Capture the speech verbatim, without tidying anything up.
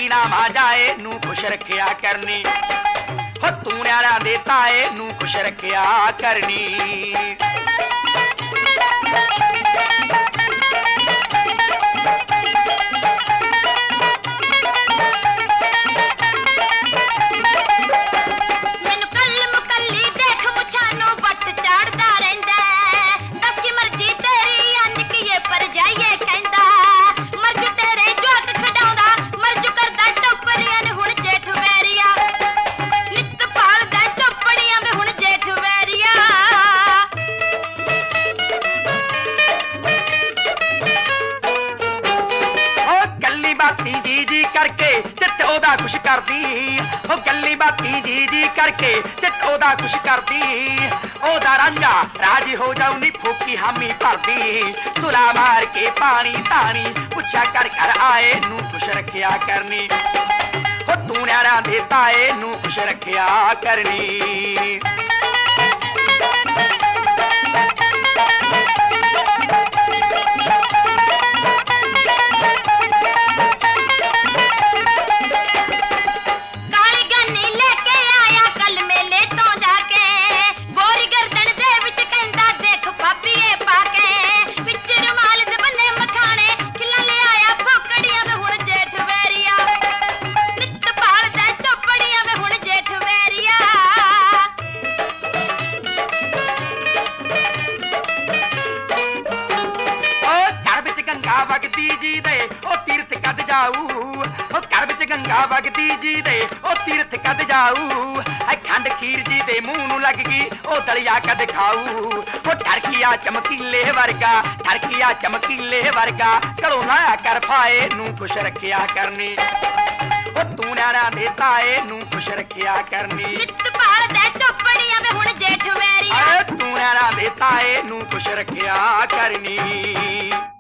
ਭਾਗੀ ਨਾ ਮਾ ਜਾਏ ਨੂੰ ਖੁਸ਼ ਰੱਖਿਆ ਕਰਨੀ ਹੋ ਤੂੰ ਨਿਆਣਾ ਦੇ ਤਾਏ ਨੂੰ ਖੁਸ਼ ਰੱਖਿਆ ਕਰਨੀ जी जी करके चित ओदा खुश कर दी ओ गल्ली बाती जी जी करके चित ओदा खुश कर दी ओदा रांझा राजी हो जाऊ नी फूकी हामी भर दी सुला मार के पानी तानी पुछा कर कर आए नू खुश रखिया करनी हो तू न्याणा दे ताए नू खुश रखिया करनी वगदी जी दे ओ तीर्थ कद जाऊ ओ घर विच गंगा वगदी जी दे ओ तीर्थ कद जाऊ ऐ खंड खीर जी दे मुंह नू लग गई ओ दलिया कद खाऊ ओ ठरकिया चमकीले वर्गा ठरकिया चमकीले वर्गा कलो लाया कर फाए नू खुश रखिया करनी ओ तू न्याणा दे ताए नू खुश रखिया करनी नित पाल दे चोपड़ियां में हुण जेठ वैरिया तू न्याणा दे ताए नू खुश रखिया करनी।